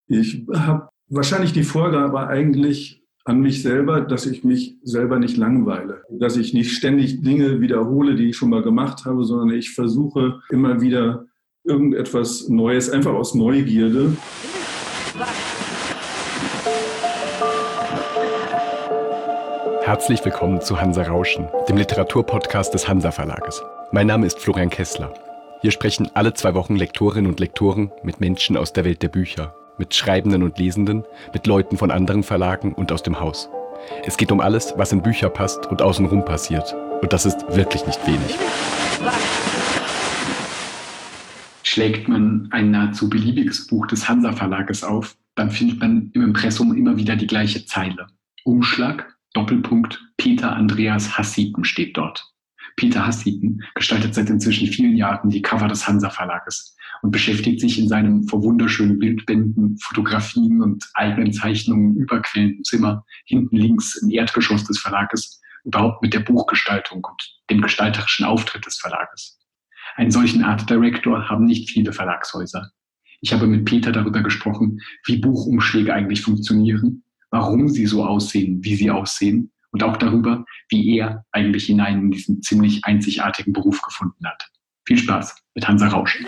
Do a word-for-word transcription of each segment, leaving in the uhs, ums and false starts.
Ich habe wahrscheinlich die Vorgabe eigentlich an mich selber, dass ich mich selber nicht langweile, dass ich nicht ständig Dinge wiederhole, die ich schon mal gemacht habe, sondern ich versuche immer wieder irgendetwas Neues, einfach aus Neugierde. Herzlich willkommen zu Hansa Rauschen, dem Literaturpodcast des Hansa Verlages. Mein Name ist Florian Kessler. Hier sprechen alle zwei Wochen Lektorinnen und Lektoren mit Menschen aus der Welt der Bücher, mit Schreibenden und Lesenden, mit Leuten von anderen Verlagen und aus dem Haus. Es geht um alles, was in Bücher passt und außenrum passiert. Und das ist wirklich nicht wenig. Schlägt man ein nahezu beliebiges Buch des Hansa Verlages auf, dann findet man im Impressum immer wieder die gleiche Zeile. Umschlag, Doppelpunkt, Peter Andreas Hassiepen steht dort. Peter Hassiepen gestaltet seit inzwischen vielen Jahren die Cover des Hansa Verlages und beschäftigt sich in seinem vor wunderschönen Bildbänden, Fotografien und eigenen Zeichnungen überquellenden Zimmer hinten links im Erdgeschoss des Verlages überhaupt mit der Buchgestaltung und dem gestalterischen Auftritt des Verlages. Einen solchen Art Director haben nicht viele Verlagshäuser. Ich habe mit Peter darüber gesprochen, wie Buchumschläge eigentlich funktionieren, warum sie so aussehen, wie sie aussehen und auch darüber, wie er eigentlich hinein in diesen ziemlich einzigartigen Beruf gefunden hat. Viel Spaß mit Hansa Rauschen.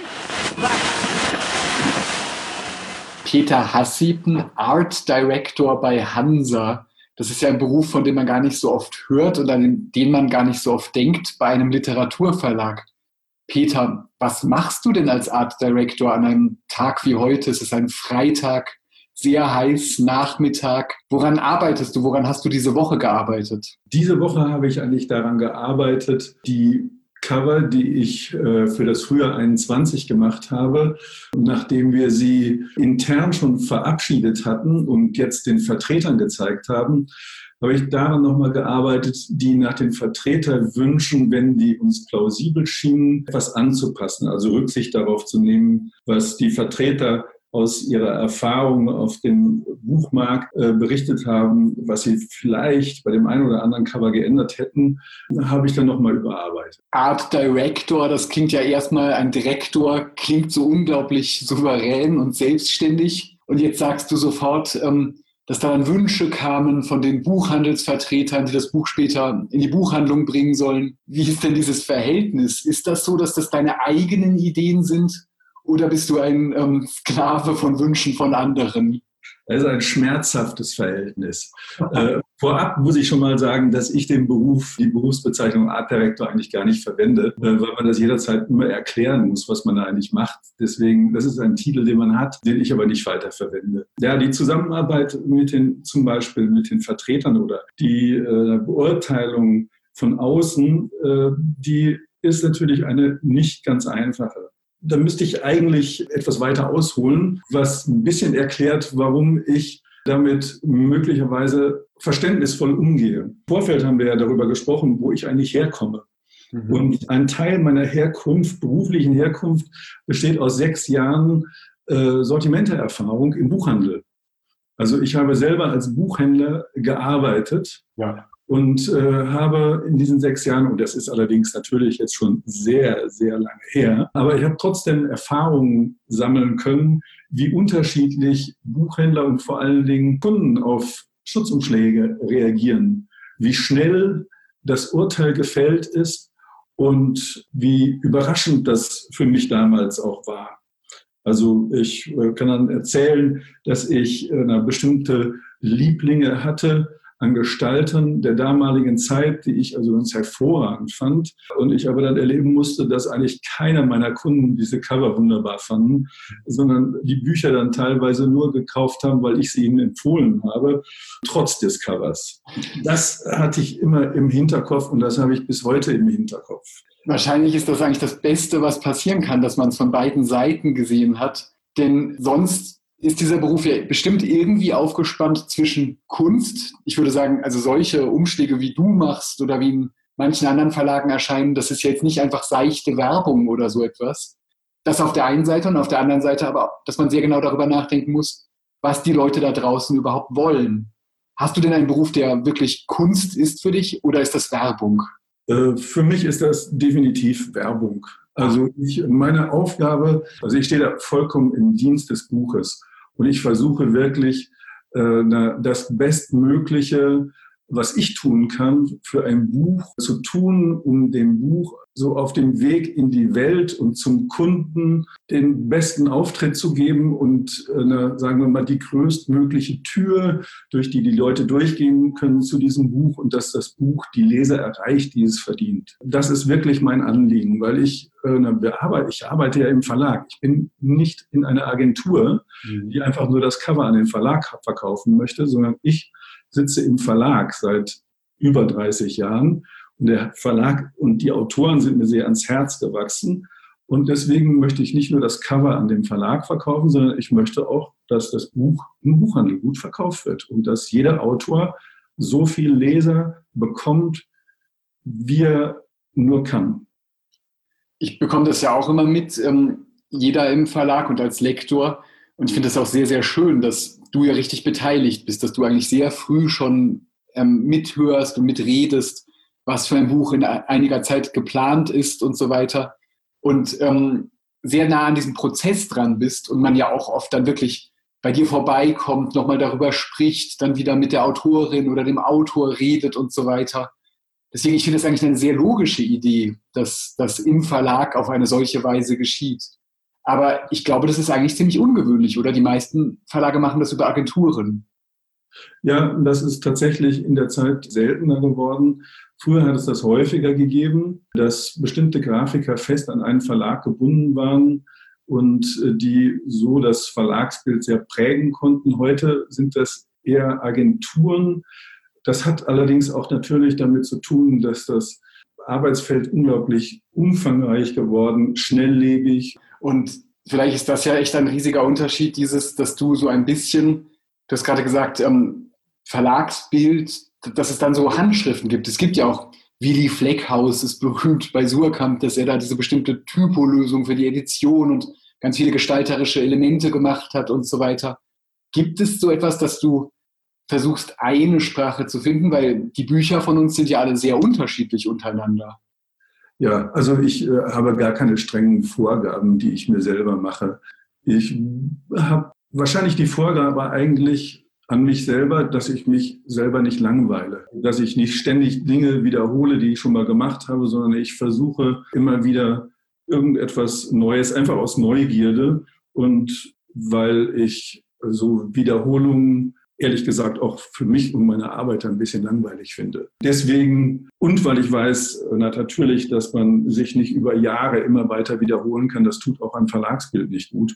Peter Hassiepen, Art Director bei Hansa. Das ist ja ein Beruf, von dem man gar nicht so oft hört und an den man gar nicht so oft denkt bei einem Literaturverlag. Peter, was machst du denn als Art Director an einem Tag wie heute? Es ist ein Freitag, sehr heiß, Nachmittag. Woran arbeitest du? Woran hast du diese Woche gearbeitet? Diese Woche habe ich eigentlich daran gearbeitet, die Cover, die ich äh, für das Frühjahr einundzwanzig gemacht habe, nachdem wir sie intern schon verabschiedet hatten und jetzt den Vertretern gezeigt haben, habe ich daran nochmal gearbeitet, die nach den Vertreterwünschen, wenn die uns plausibel schienen, etwas anzupassen, also Rücksicht darauf zu nehmen, was die Vertreter aus ihrer Erfahrung auf dem Buchmarkt äh, berichtet haben, was sie vielleicht bei dem einen oder anderen Cover geändert hätten, habe ich dann nochmal überarbeitet. Art Director, das klingt ja erstmal, ein Direktor klingt so unglaublich souverän und selbstständig. Und jetzt sagst du sofort, ähm, dass da dann Wünsche kamen von den Buchhandelsvertretern, die das Buch später in die Buchhandlung bringen sollen. Wie ist denn dieses Verhältnis? Ist das so, dass das deine eigenen Ideen sind? Oder bist du ein ähm, Sklave von Wünschen von anderen? Das ist ein schmerzhaftes Verhältnis. äh, vorab muss ich schon mal sagen, dass ich den Beruf, die Berufsbezeichnung Art Director eigentlich gar nicht verwende, äh, weil man das jederzeit immer erklären muss, was man da eigentlich macht. Deswegen, das ist ein Titel, den man hat, den ich aber nicht weiter verwende. Ja, die Zusammenarbeit mit den, zum Beispiel mit den Vertretern oder die äh, Beurteilung von außen, äh, die ist natürlich eine nicht ganz einfache. Da müsste ich eigentlich etwas weiter ausholen, was ein bisschen erklärt, warum ich damit möglicherweise verständnisvoll umgehe. Im Vorfeld haben wir ja darüber gesprochen, wo ich eigentlich herkomme. Mhm. Und ein Teil meiner Herkunft, beruflichen Herkunft, besteht aus sechs Jahren äh, Sortimenteerfahrung im Buchhandel. Also ich habe selber als Buchhändler gearbeitet. Ja. Und äh, habe in diesen sechs Jahren, und das ist allerdings natürlich jetzt schon sehr, sehr lange her, aber ich habe trotzdem Erfahrungen sammeln können, wie unterschiedlich Buchhändler und vor allen Dingen Kunden auf Schutzumschläge reagieren, wie schnell das Urteil gefällt ist und wie überraschend das für mich damals auch war. Also ich äh, kann dann erzählen, dass ich äh, bestimmte Lieblinge hatte, an Gestalten der damaligen Zeit, die ich also ganz hervorragend fand. Und ich aber dann erleben musste, dass eigentlich keiner meiner Kunden diese Cover wunderbar fanden, sondern die Bücher dann teilweise nur gekauft haben, weil ich sie ihnen empfohlen habe, trotz des Covers. Das hatte ich immer im Hinterkopf und das habe ich bis heute im Hinterkopf. Wahrscheinlich ist das eigentlich das Beste, was passieren kann, dass man es von beiden Seiten gesehen hat. Denn sonst ist dieser Beruf ja bestimmt irgendwie aufgespannt zwischen Kunst. Ich würde sagen, also solche Umschläge, wie du machst oder wie in manchen anderen Verlagen erscheinen, das ist ja jetzt nicht einfach seichte Werbung oder so etwas. Das auf der einen Seite und auf der anderen Seite aber, dass man sehr genau darüber nachdenken muss, was die Leute da draußen überhaupt wollen. Hast du denn einen Beruf, der wirklich Kunst ist für dich oder ist das Werbung? Äh, für mich ist das definitiv Werbung. Also ich, meine Aufgabe, also ich stehe da vollkommen im Dienst des Buches. Und ich versuche wirklich, äh, das Bestmögliche, was ich tun kann, für ein Buch zu tun, um dem Buch so auf dem Weg in die Welt und zum Kunden den besten Auftritt zu geben und, äh, sagen wir mal, die größtmögliche Tür, durch die die Leute durchgehen können zu diesem Buch und dass das Buch die Leser erreicht, die es verdient. Das ist wirklich mein Anliegen, weil ich, äh, ich arbeite ja im Verlag. Ich bin nicht in einer Agentur, die einfach nur das Cover an den Verlag verkaufen möchte, sondern ich sitze im Verlag seit über dreißig Jahren und der Verlag und die Autoren sind mir sehr ans Herz gewachsen und deswegen möchte ich nicht nur das Cover an den Verlag verkaufen, sondern ich möchte auch, dass das Buch im Buchhandel gut verkauft wird und dass jeder Autor so viel Leser bekommt, wie er nur kann. Ich bekomme das ja auch immer mit, ähm, jeder im Verlag und als Lektor. Und ich finde das auch sehr, sehr schön, dass du ja richtig beteiligt bist, dass du eigentlich sehr früh schon ähm, mithörst und mitredest, was für ein Buch in einiger Zeit geplant ist und so weiter. Und ähm, sehr nah an diesem Prozess dran bist und man ja auch oft dann wirklich bei dir vorbeikommt, nochmal darüber spricht, dann wieder mit der Autorin oder dem Autor redet und so weiter. Deswegen, ich finde es eigentlich eine sehr logische Idee, dass das im Verlag auf eine solche Weise geschieht. Aber ich glaube, das ist eigentlich ziemlich ungewöhnlich, oder? Die meisten Verlage machen das über Agenturen. Ja, das ist tatsächlich in der Zeit seltener geworden. Früher hat es das häufiger gegeben, dass bestimmte Grafiker fest an einen Verlag gebunden waren und die so das Verlagsbild sehr prägen konnten. Heute sind das eher Agenturen. Das hat allerdings auch natürlich damit zu tun, dass das Arbeitsfeld unglaublich umfangreich geworden, schnelllebig. Und vielleicht ist das ja echt ein riesiger Unterschied, dieses, dass du so ein bisschen, du hast gerade gesagt, ähm, Verlagsbild, dass es dann so Handschriften gibt. Es gibt ja auch, Willy Fleckhaus ist berühmt bei Suhrkamp, dass er da diese bestimmte Typolösung für die Edition und ganz viele gestalterische Elemente gemacht hat und so weiter. Gibt es so etwas, dass du versuchst, eine Sprache zu finden? Weil die Bücher von uns sind ja alle sehr unterschiedlich untereinander. Ja, also ich äh, habe gar keine strengen Vorgaben, die ich mir selber mache. Ich habe wahrscheinlich die Vorgabe eigentlich an mich selber, dass ich mich selber nicht langweile, dass ich nicht ständig Dinge wiederhole, die ich schon mal gemacht habe, sondern ich versuche immer wieder irgendetwas Neues, einfach aus Neugierde und weil ich so Wiederholungen ehrlich gesagt auch für mich und meine Arbeit ein bisschen langweilig finde. Deswegen, und weil ich weiß natürlich, dass man sich nicht über Jahre immer weiter wiederholen kann, das tut auch ein Verlagsbild nicht gut.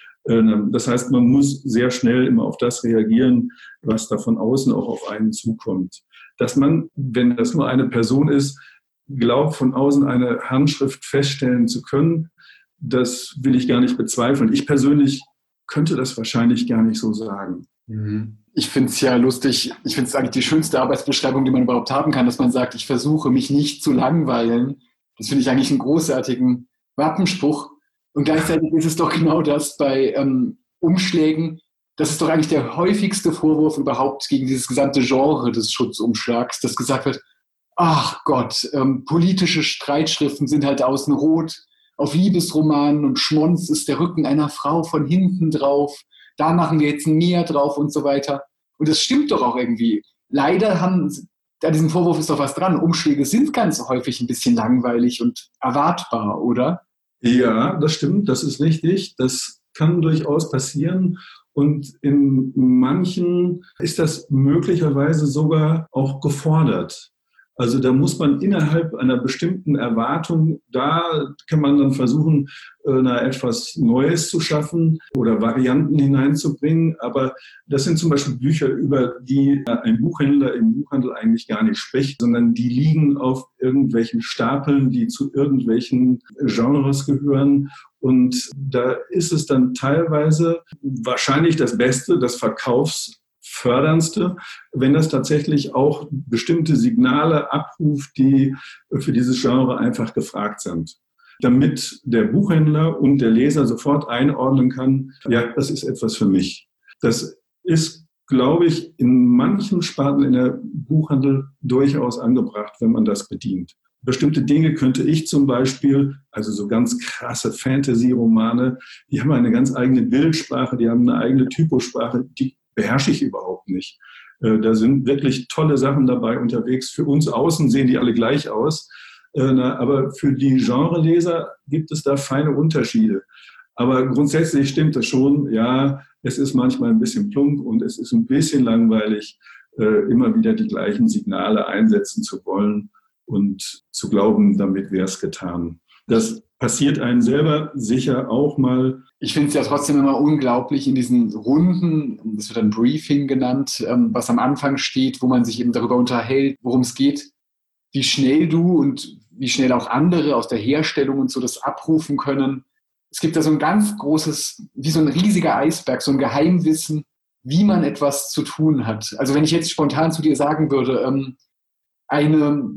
Das heißt, man muss sehr schnell immer auf das reagieren, was da von außen auch auf einen zukommt. Dass man, wenn das nur eine Person ist, glaubt, von außen eine Handschrift feststellen zu können, das will ich gar nicht bezweifeln. Ich persönlich könnte das wahrscheinlich gar nicht so sagen. Ich finde es ja lustig, ich finde es eigentlich die schönste Arbeitsbeschreibung, die man überhaupt haben kann, dass man sagt, ich versuche mich nicht zu langweilen. Das finde ich eigentlich einen großartigen Wappenspruch. Und gleichzeitig ist es doch genau das bei ähm, Umschlägen. Das ist doch eigentlich der häufigste Vorwurf überhaupt gegen dieses gesamte Genre des Schutzumschlags, dass gesagt wird, ach Gott, ähm, politische Streitschriften sind halt außen rot, auf Liebesromanen und Schmonz ist der Rücken einer Frau von hinten drauf, da machen wir jetzt ein Meer drauf und so weiter. Und das stimmt doch auch irgendwie. Leider haben, an diesem Vorwurf ist doch was dran, Umschläge sind ganz häufig ein bisschen langweilig und erwartbar, oder? Ja, das stimmt, das ist richtig. Das kann durchaus passieren. Und in manchen ist das möglicherweise sogar auch gefordert. Also da muss man innerhalb einer bestimmten Erwartung, da kann man dann versuchen, na, etwas Neues zu schaffen oder Varianten hineinzubringen. Aber das sind zum Beispiel Bücher, über die ein Buchhändler im Buchhandel eigentlich gar nicht spricht, sondern die liegen auf irgendwelchen Stapeln, die zu irgendwelchen Genres gehören. Und da ist es dann teilweise wahrscheinlich das Beste, das Verkaufs Förderndste, wenn das tatsächlich auch bestimmte Signale abruft, die für dieses Genre einfach gefragt sind. Damit der Buchhändler und der Leser sofort einordnen kann, ja, das ist etwas für mich. Das ist, glaube ich, in manchen Sparten in der Buchhandel durchaus angebracht, wenn man das bedient. bestimmte Dinge könnte ich zum Beispiel, also so ganz krasse Fantasy-Romane, die haben eine ganz eigene Bildsprache, die haben eine eigene Typosprache, die beherrsche ich überhaupt nicht. Da sind wirklich tolle Sachen dabei unterwegs. Für uns außen sehen die alle gleich aus. Aber für die Genreleser gibt es da feine Unterschiede. Aber grundsätzlich stimmt das schon. Ja, es ist manchmal ein bisschen plump und es ist ein bisschen langweilig, immer wieder die gleichen Signale einsetzen zu wollen und zu glauben, damit wäre es getan. Das passiert einem selber sicher auch mal. Ich finde es ja trotzdem immer unglaublich in diesen Runden, das wird dann Briefing genannt, was am Anfang steht, wo man sich eben darüber unterhält, worum es geht, wie schnell du und wie schnell auch andere aus der Herstellung und so das abrufen können. Es gibt da so ein ganz großes, wie so ein riesiger Eisberg, so ein Geheimwissen, wie man etwas zu tun hat. Also wenn ich jetzt spontan zu dir sagen würde, ähm, eine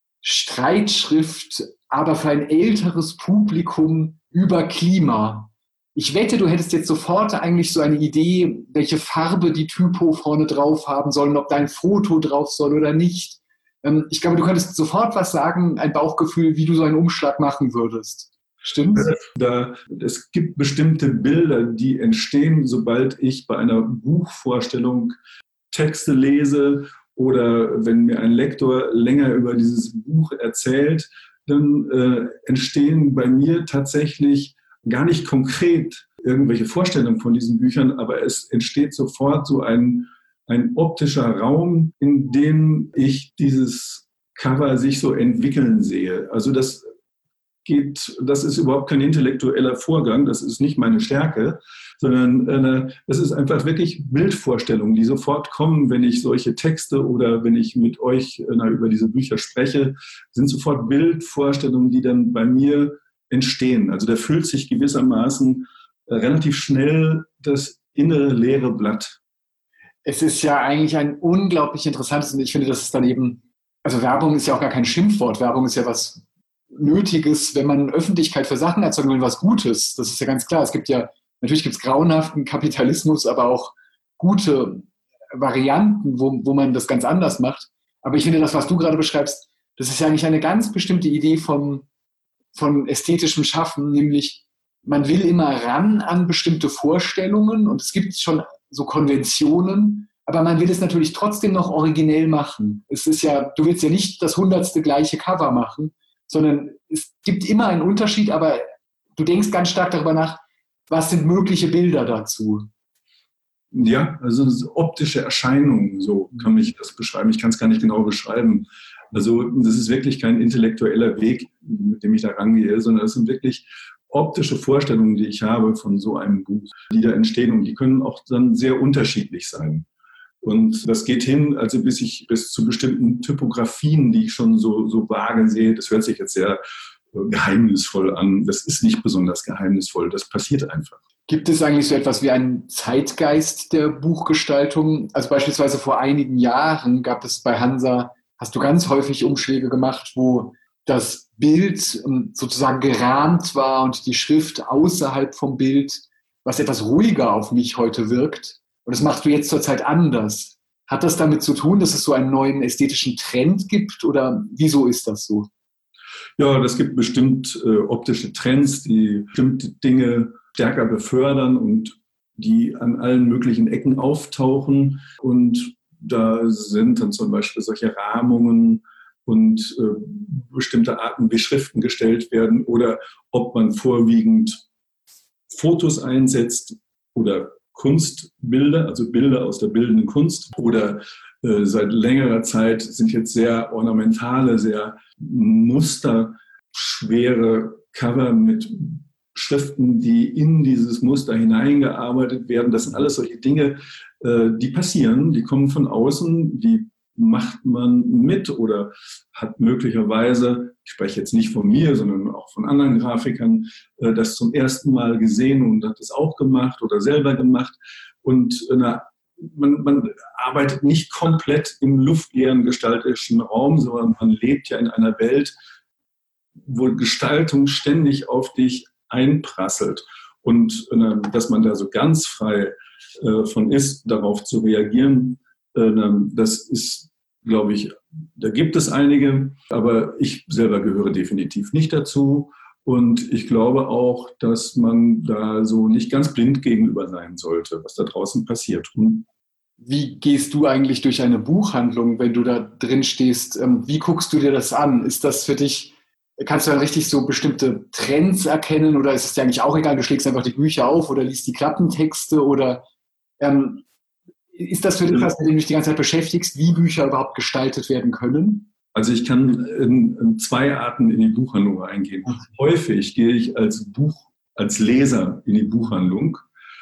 Streitschrift, aber für ein älteres Publikum über Klima. Ich wette, du hättest jetzt sofort eigentlich so eine Idee, welche Farbe die Typo vorne drauf haben sollen, ob da ein Foto drauf soll oder nicht. Ähm, ich glaube, du könntest sofort was sagen, ein Bauchgefühl, wie du so einen Umschlag machen würdest. Stimmt's? Da, es gibt bestimmte Bilder, die entstehen, sobald ich bei einer Buchvorstellung Texte lese oder wenn mir ein Lektor länger über dieses Buch erzählt, dann äh, entstehen bei mir tatsächlich gar nicht konkret irgendwelche Vorstellungen von diesen Büchern, aber es entsteht sofort so ein, ein optischer Raum, in dem ich dieses Cover sich so entwickeln sehe. Also das geht, das ist überhaupt kein intellektueller Vorgang, das ist nicht meine Stärke, sondern äh, das ist einfach wirklich Bildvorstellungen, die sofort kommen, wenn ich solche Texte oder wenn ich mit euch äh, über diese Bücher spreche, sind sofort Bildvorstellungen, die dann bei mir entstehen. Also da fühlt sich gewissermaßen äh, relativ schnell das innere leere Blatt. Es ist ja eigentlich ein unglaublich interessantes, und ich finde, das ist dann eben, also Werbung ist ja auch gar kein Schimpfwort, Werbung ist ja was Nötiges, wenn man Öffentlichkeit für Sachen erzeugen will, was Gutes. Das ist ja ganz klar. Es gibt ja, natürlich gibt es grauenhaften Kapitalismus, aber auch gute Varianten, wo, wo man das ganz anders macht. Aber ich finde, das, was du gerade beschreibst, das ist ja eigentlich eine ganz bestimmte Idee von, von ästhetischem Schaffen, nämlich man will immer ran an bestimmte Vorstellungen und es gibt schon so Konventionen, aber man will es natürlich trotzdem noch originell machen. Es ist ja, du willst ja nicht das hundertste gleiche Cover machen, sondern es gibt immer einen Unterschied, aber du denkst ganz stark darüber nach, was sind mögliche Bilder dazu? Ja, also optische Erscheinungen, so kann ich das beschreiben. Ich kann es gar nicht genau beschreiben. Also das ist wirklich kein intellektueller Weg, mit dem ich da rangehe, sondern es sind wirklich optische Vorstellungen, die ich habe von so einem Buch, die da entstehen und die können auch dann sehr unterschiedlich sein. Und das geht hin, also bis ich bis zu bestimmten Typografien, die ich schon so, so vage sehe. Das hört sich jetzt sehr geheimnisvoll an. Das ist nicht besonders geheimnisvoll. Das passiert einfach. Gibt es eigentlich so etwas wie einen Zeitgeist der Buchgestaltung? Also beispielsweise vor einigen Jahren gab es bei Hansa, hast du ganz häufig Umschläge gemacht, wo das Bild sozusagen gerahmt war und die Schrift außerhalb vom Bild, was etwas ruhiger auf mich heute wirkt. Und das machst du jetzt zurzeit anders. Hat das damit zu tun, dass es so einen neuen ästhetischen Trend gibt oder wieso ist das so? Ja, das gibt bestimmt äh, optische Trends, die bestimmte Dinge stärker befördern und die an allen möglichen Ecken auftauchen. Und da sind dann zum Beispiel solche Rahmungen und äh, bestimmte Arten wie Schriften gestellt werden oder ob man vorwiegend Fotos einsetzt oder Kunstbilder, also Bilder aus der bildenden Kunst oder äh, seit längerer Zeit sind jetzt sehr ornamentale, sehr musterschwere Cover mit Schriften, die in dieses Muster hineingearbeitet werden. Das sind alles solche Dinge, äh, die passieren, die kommen von außen, die macht man mit oder hat möglicherweise, ich spreche jetzt nicht von mir, sondern auch von anderen Grafikern, das zum ersten Mal gesehen und hat es auch gemacht oder selber gemacht. Und na, man, man arbeitet nicht komplett im luftleeren gestalterischen Raum, sondern man lebt ja in einer Welt, wo Gestaltung ständig auf dich einprasselt. Und na, dass man da so ganz frei äh, von ist, darauf zu reagieren, äh, das ist glaube ich, da gibt es einige, aber ich selber gehöre definitiv nicht dazu. Und ich glaube auch, dass man da so nicht ganz blind gegenüber sein sollte, was da draußen passiert. Und wie gehst du eigentlich durch eine Buchhandlung, wenn du da drin stehst? Wie guckst du dir das an? Ist das für dich, kannst du dann richtig so bestimmte Trends erkennen oder ist es dir eigentlich auch egal, du schlägst einfach die Bücher auf oder liest die Klappentexte oder ähm, ist das für dich was, mit dem du dich die ganze Zeit beschäftigst, wie Bücher überhaupt gestaltet werden können? Also ich kann in, in zwei Arten in die Buchhandlung eingehen. Häufig gehe ich als Buch, als Leser in die Buchhandlung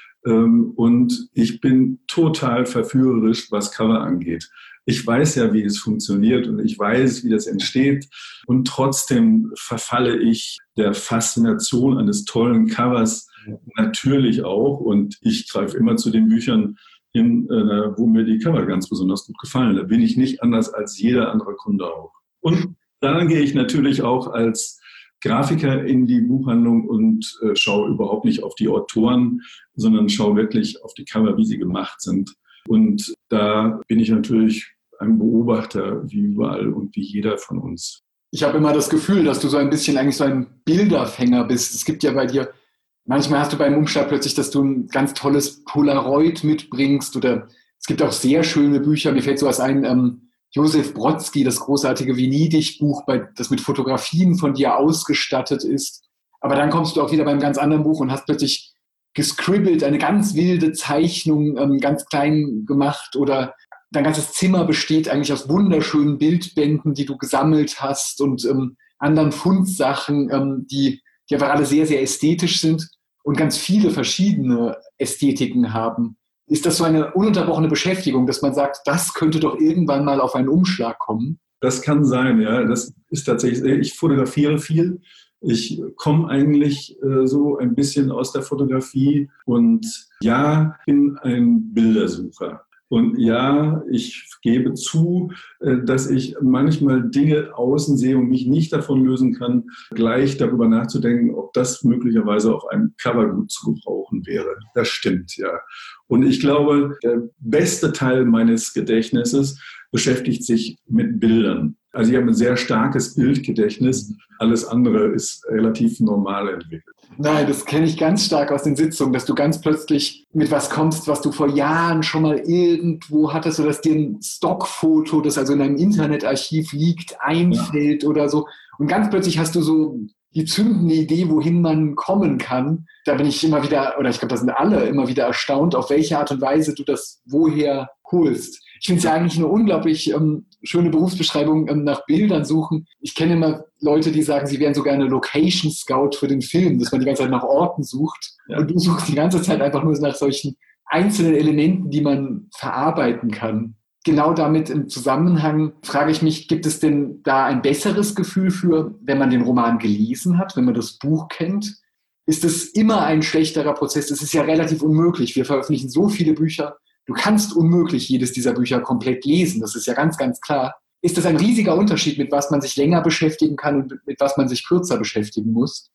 ähm, und ich bin total verführerisch, was Cover angeht. Ich weiß ja, wie es funktioniert und ich weiß, wie das entsteht und trotzdem verfalle ich der Faszination eines tollen Covers natürlich auch und ich greife immer zu den Büchern hin, äh, wo mir die Cover ganz besonders gut gefallen. Da bin ich nicht anders als jeder andere Kunde auch. Und dann gehe ich natürlich auch als Grafiker in die Buchhandlung und äh, schaue überhaupt nicht auf die Autoren, sondern schaue wirklich auf die Cover, wie sie gemacht sind. Und da bin ich natürlich ein Beobachter wie überall und wie jeder von uns. Ich habe immer das Gefühl, dass du so ein bisschen eigentlich so ein Bilderfänger bist. Es gibt ja bei dir, manchmal hast du beim Umschlag plötzlich, dass du ein ganz tolles Polaroid mitbringst oder es gibt auch sehr schöne Bücher. Mir fällt sowas ein, ähm, Josef Brodsky, das großartige Venedig-Buch, das mit Fotografien von dir ausgestattet ist. Aber dann kommst du auch wieder beim ganz anderen Buch und hast plötzlich gescribbelt, eine ganz wilde Zeichnung, ähm, ganz klein gemacht oder dein ganzes Zimmer besteht eigentlich aus wunderschönen Bildbänden, die du gesammelt hast und ähm, anderen Fundsachen, ähm, die, die einfach alle sehr, sehr ästhetisch sind und ganz viele verschiedene Ästhetiken haben. Ist das so eine ununterbrochene Beschäftigung, dass man sagt, das könnte doch irgendwann mal auf einen Umschlag kommen? Das kann sein, ja. Das ist tatsächlich, ich fotografiere viel. Ich komme eigentlich äh, so ein bisschen aus der Fotografie und ja, bin ein Bildersucher. Und ja, ich gebe zu, dass ich manchmal Dinge außen sehe und mich nicht davon lösen kann, gleich darüber nachzudenken, ob das möglicherweise auf einem Cover gut zu gebrauchen wäre. Das stimmt, ja. Und ich glaube, der beste Teil meines Gedächtnisses beschäftigt sich mit Bildern. Also ich habe ein sehr starkes Bildgedächtnis. Alles andere ist relativ normal entwickelt. Nein, das kenne ich ganz stark aus den Sitzungen, dass du ganz plötzlich mit was kommst, was du vor Jahren schon mal irgendwo hattest, oder dass dir ein Stockfoto, das also in einem Internetarchiv liegt, einfällt ja. oder so. Und ganz plötzlich hast du so die zündende Idee, wohin man kommen kann. Da bin ich immer wieder, oder ich glaube, da sind alle immer wieder erstaunt, auf welche Art und Weise du das woher holst. Ich finde es ja eigentlich eine unglaublich ähm, schöne Berufsbeschreibung, ähm, nach Bildern suchen. Ich kenne immer Leute, die sagen, sie wären sogar eine Location Scout für den Film, dass man die ganze Zeit nach Orten sucht. Ja. Und du suchst die ganze Zeit einfach nur nach solchen einzelnen Elementen, die man verarbeiten kann. Genau damit im Zusammenhang frage ich mich, gibt es denn da ein besseres Gefühl für, wenn man den Roman gelesen hat, wenn man das Buch kennt? Ist es immer ein schlechterer Prozess? Es ist ja relativ unmöglich. Wir veröffentlichen so viele Bücher. Du kannst unmöglich jedes dieser Bücher komplett lesen. Das ist ja ganz, ganz klar. Ist das ein riesiger Unterschied, mit was man sich länger beschäftigen kann und mit was man sich kürzer beschäftigen muss?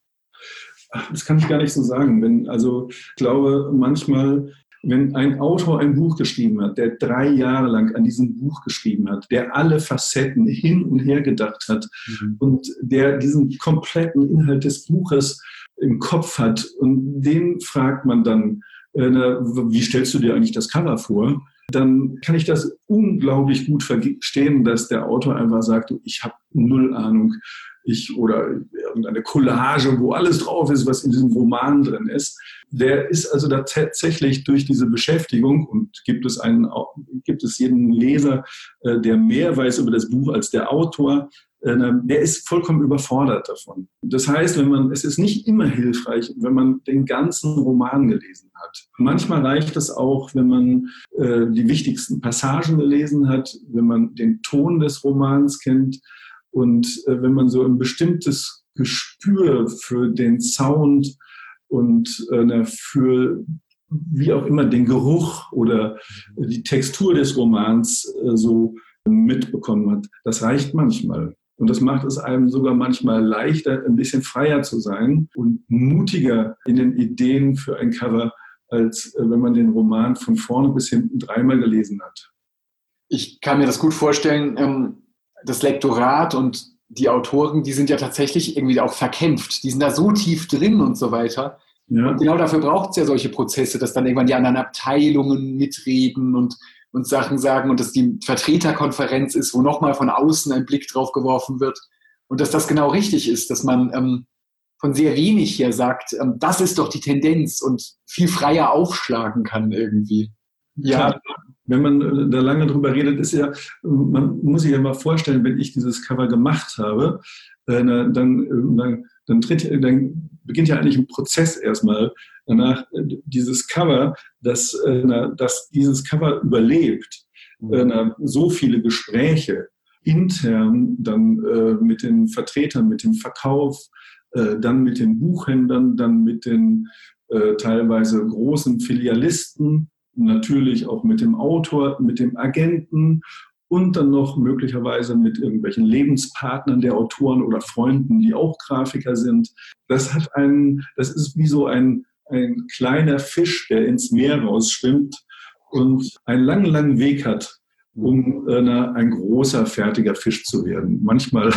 Das kann ich gar nicht so sagen. Wenn, also ich glaube manchmal, wenn ein Autor ein Buch geschrieben hat, der drei Jahre lang an diesem Buch geschrieben hat, der alle Facetten hin und her gedacht hat mhm. und der diesen kompletten Inhalt des Buches im Kopf hat und den fragt man dann, äh, wie stellst du dir eigentlich das Cover vor? Dann kann ich das unglaublich gut verstehen, dass der Autor einfach sagt, ich habe null Ahnung, ich oder irgendeine Collage, wo alles drauf ist, was in diesem Roman drin ist. Der ist also da tatsächlich durch diese Beschäftigung und gibt es einen, gibt es jeden Leser, der mehr weiß über das Buch als der Autor, der ist vollkommen überfordert davon. Das heißt, wenn man, es ist nicht immer hilfreich, wenn man den ganzen Roman gelesen hat. Manchmal reicht es auch, wenn man äh, die wichtigsten Passagen gelesen hat, wenn man den Ton des Romans kennt und äh, wenn man so ein bestimmtes Gespür für den Sound und äh, für wie auch immer den Geruch oder die Textur des Romans äh, so mitbekommen hat. Das reicht manchmal. Und das macht es einem sogar manchmal leichter, ein bisschen freier zu sein und mutiger in den Ideen für ein Cover, als wenn man den Roman von vorne bis hinten dreimal gelesen hat. Ich kann mir das gut vorstellen, ähm, das Lektorat und die Autoren, die sind ja tatsächlich irgendwie auch verkämpft. Die sind da so tief drin und so weiter. Ja. Und genau dafür braucht es ja solche Prozesse, dass dann irgendwann die anderen Abteilungen mitreden und, und Sachen sagen und dass die Vertreterkonferenz ist, wo nochmal von außen ein Blick drauf geworfen wird. Und dass das genau richtig ist, dass man ähm, von sehr wenig her sagt, ähm, das ist doch die Tendenz und viel freier aufschlagen kann irgendwie. Ja. Klar. Wenn man da lange drüber redet, ist ja, man muss sich ja mal vorstellen, wenn ich dieses Cover gemacht habe, äh, dann, dann, dann, tritt, dann beginnt ja eigentlich ein Prozess erstmal danach, dieses Cover, dass, äh, dass dieses Cover überlebt, äh, so viele Gespräche intern dann äh, mit den Vertretern, mit dem Verkauf, äh, dann mit den Buchhändlern, dann mit den äh, teilweise großen Filialisten, natürlich auch mit dem Autor, mit dem Agenten und dann noch möglicherweise mit irgendwelchen Lebenspartnern der Autoren oder Freunden, die auch Grafiker sind. Das hat einen, das ist wie so ein, ein kleiner Fisch, der ins Meer rausschwimmt und einen langen, langen Weg hat, um äh, ein großer, fertiger Fisch zu werden. Manchmal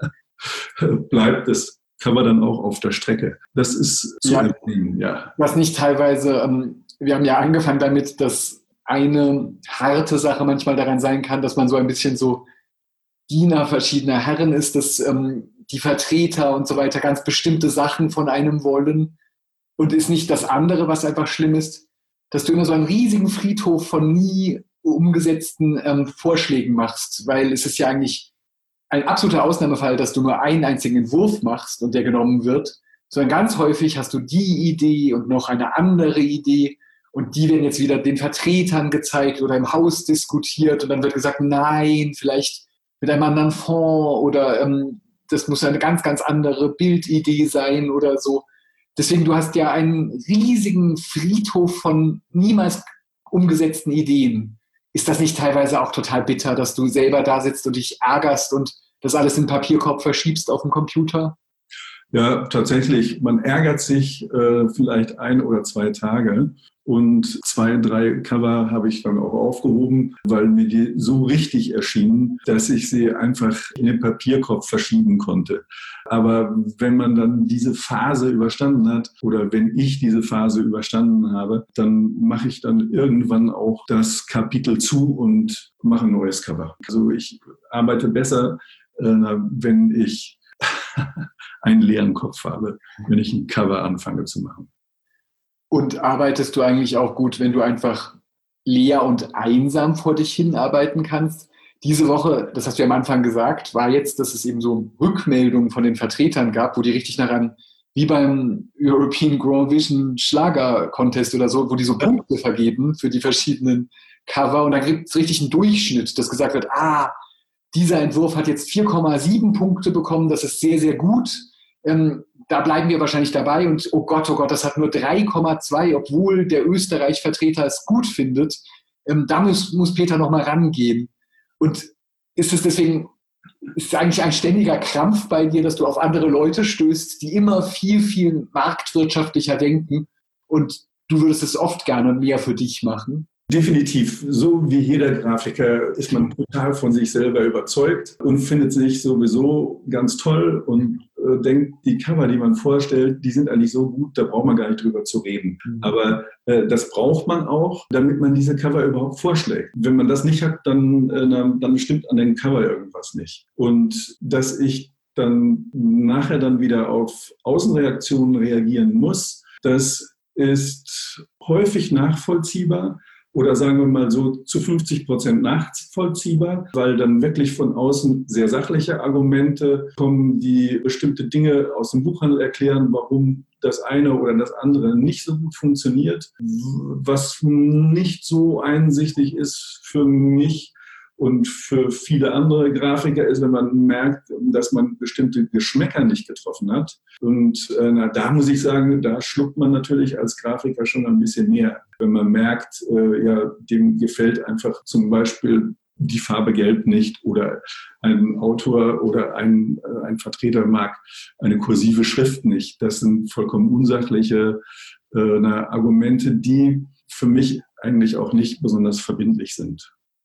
bleibt das Cover dann auch auf der Strecke. Das ist zu ja, erwähnen, ja. Was nicht teilweise, ähm, wir haben ja angefangen damit, dass eine harte Sache manchmal daran sein kann, dass man so ein bisschen so Diener verschiedener Herren ist, dass ähm, die Vertreter und so weiter ganz bestimmte Sachen von einem wollen und ist nicht das andere, was einfach schlimm ist, dass du immer so einen riesigen Friedhof von nie umgesetzten ähm, Vorschlägen machst, weil es ist ja eigentlich ein absoluter Ausnahmefall, dass du nur einen einzigen Entwurf machst und der genommen wird, sondern ganz häufig hast du die Idee und noch eine andere Idee und die werden jetzt wieder den Vertretern gezeigt oder im Haus diskutiert und dann wird gesagt, nein, vielleicht mit einem anderen Fonds oder ähm, das muss eine ganz, ganz andere Bildidee sein oder so. Deswegen, du hast ja einen riesigen Friedhof von niemals umgesetzten Ideen. Ist das nicht teilweise auch total bitter, dass du selber da sitzt und dich ärgerst und das alles in Papierkorb verschiebst auf dem Computer? Ja, tatsächlich. Man ärgert sich äh, vielleicht ein oder zwei Tage und zwei, drei Cover habe ich dann auch aufgehoben, weil mir die so richtig erschienen, dass ich sie einfach in den Papierkorb verschieben konnte. Aber wenn man dann diese Phase überstanden hat oder wenn ich diese Phase überstanden habe, dann mache ich dann irgendwann auch das Kapitel zu und mache ein neues Cover. Also ich arbeite besser, äh, wenn ich einen leeren Kopf habe, wenn ich ein Cover anfange zu machen. Und arbeitest du eigentlich auch gut, wenn du einfach leer und einsam vor dich hin arbeiten kannst? Diese Woche, das hast du ja am Anfang gesagt, war jetzt, dass es eben so Rückmeldungen von den Vertretern gab, wo die richtig nach einem, wie beim European Grand Vision Schlager Contest oder so, wo die so Punkte vergeben für die verschiedenen Cover und da gibt es richtig einen Durchschnitt, dass gesagt wird, ah, dieser Entwurf hat jetzt vier Komma sieben Punkte bekommen, das ist sehr, sehr gut. Ähm, da bleiben wir wahrscheinlich dabei und oh Gott, oh Gott, das hat nur drei Komma zwei, obwohl der Österreich-Vertreter es gut findet. Ähm, da muss, muss Peter nochmal rangehen. Und ist es deswegen, ist es eigentlich ein ständiger Krampf bei dir, dass du auf andere Leute stößt, die immer viel, viel marktwirtschaftlicher denken und du würdest es oft gerne mehr für dich machen? Definitiv. So wie jeder Grafiker ist man total von sich selber überzeugt und findet sich sowieso ganz toll und äh, denkt, die Cover, die man vorstellt, die sind eigentlich so gut, da braucht man gar nicht drüber zu reden. Mhm. Aber äh, das braucht man auch, damit man diese Cover überhaupt vorschlägt. Wenn man das nicht hat, dann, äh, dann stimmt an dem Cover irgendwas nicht. Und dass ich dann nachher dann wieder auf Außenreaktionen reagieren muss, das ist häufig nachvollziehbar. Oder sagen wir mal so zu fünfzig Prozent nachvollziehbar, weil dann wirklich von außen sehr sachliche Argumente kommen, die bestimmte Dinge aus dem Buchhandel erklären, warum das eine oder das andere nicht so gut funktioniert. Was nicht so einsichtig ist für mich und für viele andere Grafiker ist, wenn man merkt, dass man bestimmte Geschmäcker nicht getroffen hat. Und äh, na, da muss ich sagen, da schluckt man natürlich als Grafiker schon ein bisschen mehr. Wenn man merkt, äh, ja, dem gefällt einfach zum Beispiel die Farbe Gelb nicht oder ein Autor oder ein, äh, ein Vertreter mag eine kursive Schrift nicht. Das sind vollkommen unsachliche äh, na, Argumente, die für mich eigentlich auch nicht besonders verbindlich sind.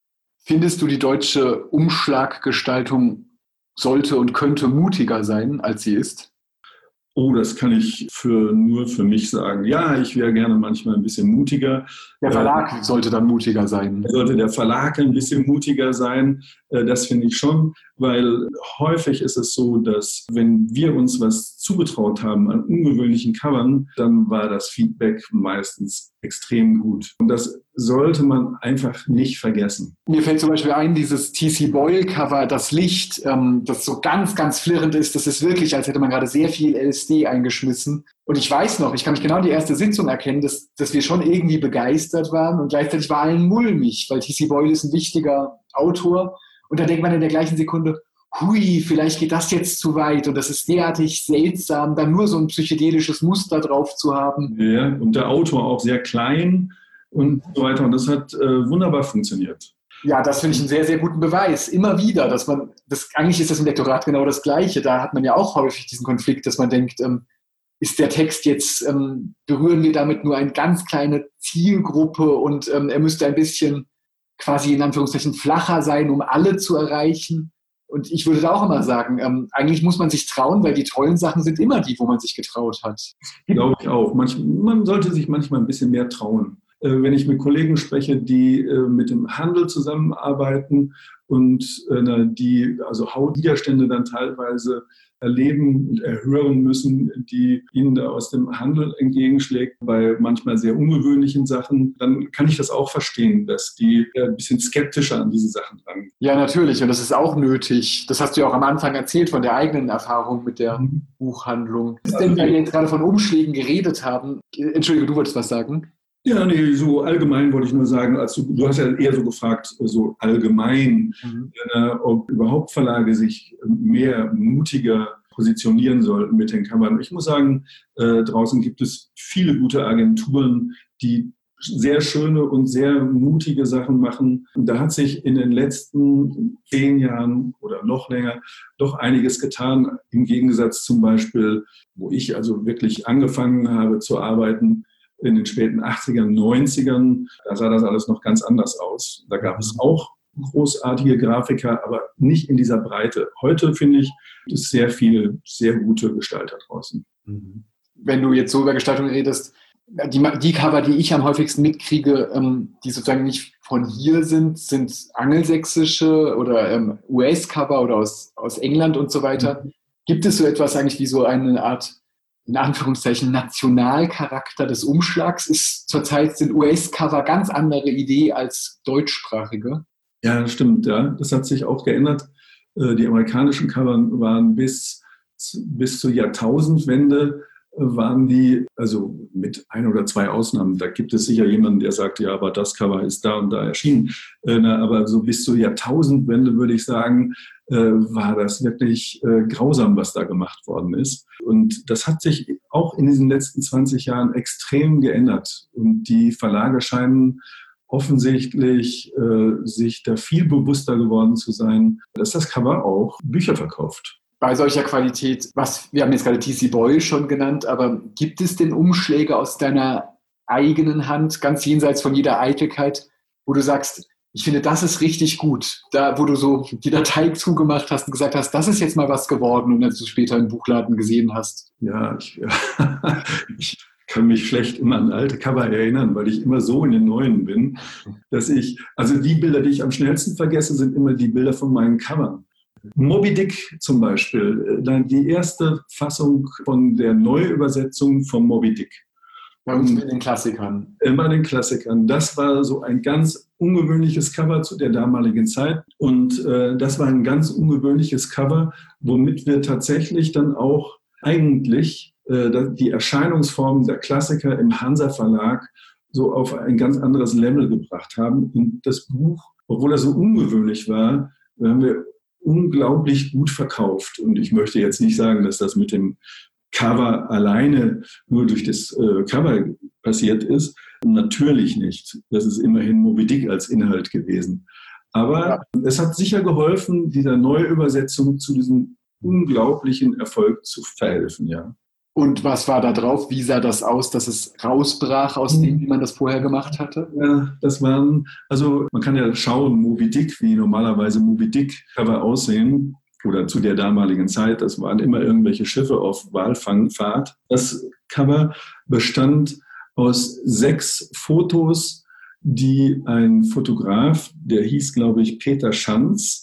Findest du, die deutsche Umschlaggestaltung sollte und könnte mutiger sein, als sie ist? Oh, das kann ich für, nur für mich sagen. Ja, ich wäre gerne manchmal ein bisschen mutiger. Der Verlag äh, sollte dann mutiger sein. Sollte der Verlag ein bisschen mutiger sein. Äh, das finde ich schon, weil häufig ist es so, dass wenn wir uns was zugetraut haben an ungewöhnlichen Covern, dann war das Feedback meistens extrem gut. Und das sollte man einfach nicht vergessen. Mir fällt zum Beispiel ein, dieses T C. Boyle-Cover, das Licht, ähm, das so ganz, ganz flirrend ist, das ist wirklich, als hätte man gerade sehr viel L S D eingeschmissen. Und ich weiß noch, ich kann mich genau an die erste Sitzung erkennen, dass, dass wir schon irgendwie begeistert waren und gleichzeitig war allen mulmig, weil T C. Boyle ist ein wichtiger Autor. Und da denkt man in der gleichen Sekunde, hui, vielleicht geht das jetzt zu weit und das ist derartig seltsam, da nur so ein psychedelisches Muster drauf zu haben. Ja, und der Autor auch sehr klein und so weiter. Und das hat äh, wunderbar funktioniert. Ja, das finde ich einen sehr, sehr guten Beweis. Immer wieder, dass man, das, eigentlich ist das im Lektorat genau das Gleiche. Da hat man ja auch häufig diesen Konflikt, dass man denkt, ähm, ist der Text jetzt, ähm, berühren wir damit nur eine ganz kleine Zielgruppe und ähm, er müsste ein bisschen quasi in Anführungszeichen flacher sein, um alle zu erreichen. Und ich würde da auch immer sagen, ähm, eigentlich muss man sich trauen, weil die tollen Sachen sind immer die, wo man sich getraut hat. Glaube ich auch. Manch, man sollte sich manchmal ein bisschen mehr trauen. Äh, wenn ich mit Kollegen spreche, die äh, mit dem Handel zusammenarbeiten und äh, die also Hautwiderstände dann teilweise erleben und erhören müssen, die ihnen da aus dem Handel entgegenschlägt, bei manchmal sehr ungewöhnlichen Sachen, dann kann ich das auch verstehen, dass die ein bisschen skeptischer an diese Sachen rangehen. Ja, natürlich. Und das ist auch nötig. Das hast du ja auch am Anfang erzählt von der eigenen Erfahrung mit der mhm. Buchhandlung. Was ist denn, weil wir jetzt gerade von Umschlägen geredet haben? Entschuldige, du wolltest was sagen? Ja, nee, so allgemein wollte ich nur sagen, als du, du hast ja eher so gefragt, so allgemein, mhm. äh, ob überhaupt Verlage sich mehr mutiger positionieren sollten mit den Covern. Ich muss sagen, äh, draußen gibt es viele gute Agenturen, die sehr schöne und sehr mutige Sachen machen. Und da hat sich in den letzten zehn Jahren oder noch länger doch einiges getan, im Gegensatz zum Beispiel, wo ich also wirklich angefangen habe zu arbeiten, in den späten achtzigern, neunzigern, da sah das alles noch ganz anders aus. Da gab es auch großartige Grafiker, aber nicht in dieser Breite. Heute, finde ich, gibt es sehr viele, sehr gute Gestalter draußen. Wenn du jetzt so über Gestaltung redest, die, die Cover, die ich am häufigsten mitkriege, ähm, die sozusagen nicht von hier sind, sind angelsächsische oder ähm, U S-Cover oder aus, aus England und so weiter. Mhm. Gibt es so etwas eigentlich wie so eine Art, in Anführungszeichen, Nationalcharakter des Umschlags? Ist zurzeit sind U S-Cover ganz andere Idee als deutschsprachige? Ja, das stimmt. Ja. Das hat sich auch geändert. Die amerikanischen Cover waren bis, bis zur Jahrtausendwende waren die, also mit ein oder zwei Ausnahmen, da gibt es sicher jemanden, der sagt, ja, aber das Cover ist da und da erschienen. Aber so bis zur Jahrtausendwende, würde ich sagen, war das wirklich grausam, was da gemacht worden ist. Und das hat sich auch in diesen letzten zwanzig Jahren extrem geändert. Und die Verlage scheinen offensichtlich äh, sich da viel bewusster geworden zu sein, dass das Cover auch Bücher verkauft. Bei solcher Qualität, was wir haben jetzt gerade T C. Boyle schon genannt, aber gibt es denn Umschläge aus deiner eigenen Hand, ganz jenseits von jeder Eitelkeit, wo du sagst, ich finde, das ist richtig gut, da wo du so die Datei zugemacht hast und gesagt hast, das ist jetzt mal was geworden und als du später im Buchladen gesehen hast? Ja, ich, ich kann mich schlecht immer an alte Cover erinnern, weil ich immer so in den neuen bin, dass ich, also die Bilder, die ich am schnellsten vergesse, sind immer die Bilder von meinen Covern. Moby Dick zum Beispiel, die erste Fassung von der Neuübersetzung von Moby Dick. Bei uns mit den Klassikern. Bei den Klassikern. Das war so ein ganz ungewöhnliches Cover zu der damaligen Zeit. Und äh, das war ein ganz ungewöhnliches Cover, womit wir tatsächlich dann auch eigentlich äh, die Erscheinungsform der Klassiker im Hansa Verlag so auf ein ganz anderes Level gebracht haben. Und das Buch, obwohl er so ungewöhnlich war, haben wir unglaublich gut verkauft. Und ich möchte jetzt nicht sagen, dass das mit dem Cover alleine nur durch das äh, Cover passiert ist. Natürlich nicht. Das ist immerhin Moby Dick als Inhalt gewesen. Aber ja. Es hat sicher geholfen, dieser Neuübersetzung zu diesem unglaublichen Erfolg zu verhelfen, ja. Und was war da drauf? Wie sah das aus, dass es rausbrach aus dem, wie man das vorher gemacht hatte? Ja, das waren, also man kann ja schauen, Moby Dick, wie normalerweise Moby Dick-Cover aussehen, oder zu der damaligen Zeit, das waren immer irgendwelche Schiffe auf Walfangfahrt. Das Cover bestand aus sechs Fotos, die ein Fotograf, der hieß, glaube ich, Peter Schanz,